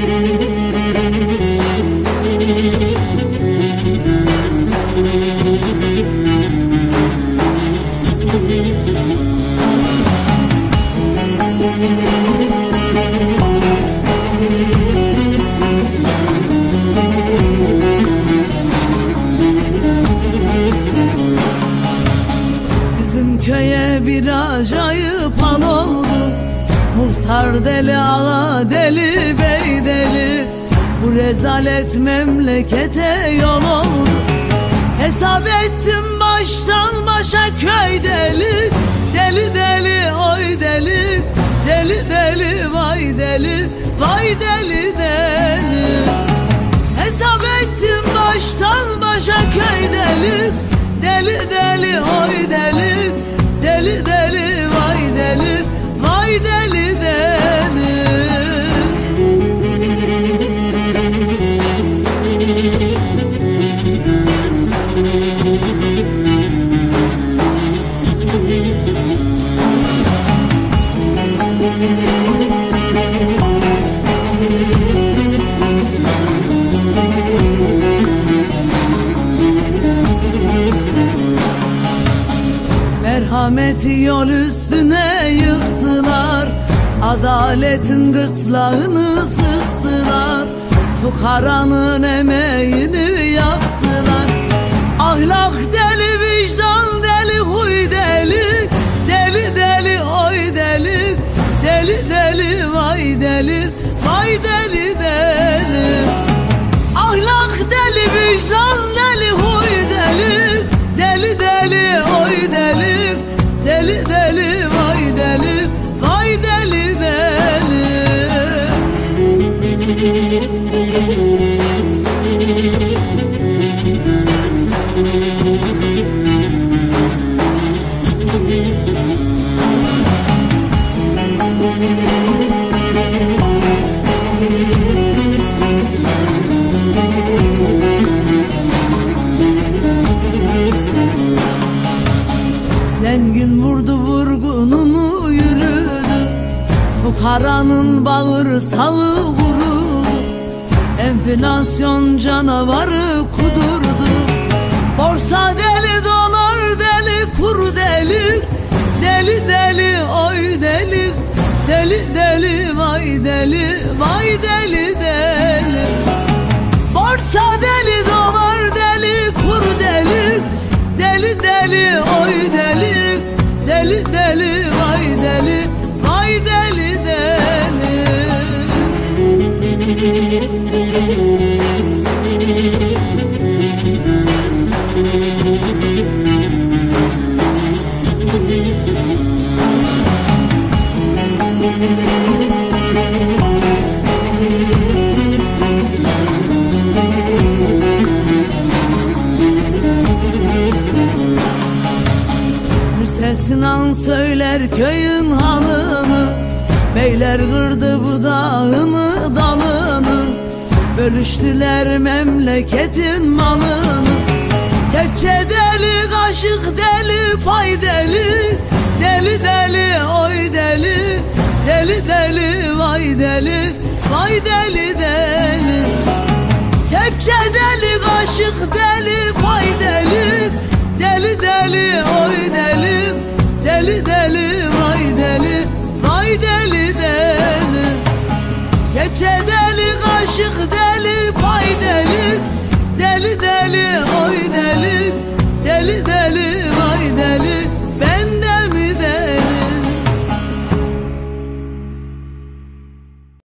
Bizim köye bir acayip hal oldu. Muhtar deli, ağa deli, bey deli. Bu rezalet memlekete yol oldu. Hesap ettim baştan başa köy deli. Deli deli oy deli. Deli deli vay deli. Vay deli deli. Hesap ettim baştan başa köy deli. Deli deli oy deli. Deli deli vay deli. Vay deli deli. Merhameti yol üstüne yıktılar. Adaletin gırtlağını sıktılar. Fukaranın emeğini yaktılar. Ahlak deli, vicdan deli, huy deli. Deli deli oy deli. Deli deli vay deli. Vay deli deli. Ahlak deli, vicdan deli, huy deli. Deli deli oy deli. Deli deli vay deli. Vay deli deli. Zengin vurdu vurgununu yürüdü. Fukaranın bağırsağı vuruldu. Enflasyon canavarı kudurdu. Borsa deli, dolar deli, kur deli. Deli deli oy deli. Deli deli vay deli. Vay deli deli. Borsa deli, dolar deli, kur deli. Deli deli oy deli. Deli deli vay deli. Vay deli deli. Sinan söyler köyün halını. Beyler kırdı budağını, dalını. Bölüştüler memleketin malını. Kepçe deli, kaşık deli, pay deli. Deli deli oy deli. Deli deli vay deli. Vay deli deli. Kepçe deli, kaşık deli, pay deli. Deli deli oy deli. Deli deli vay deli. Vay deli deli. Kepçe deli, kaşık deli,